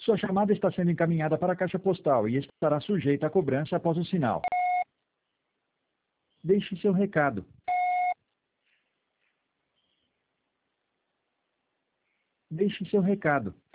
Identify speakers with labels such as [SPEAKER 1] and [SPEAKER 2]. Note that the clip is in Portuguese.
[SPEAKER 1] Sua chamada está sendo encaminhada para a caixa postal e estará sujeita a cobrança após o sinal. Deixe seu recado. Deixe seu recado.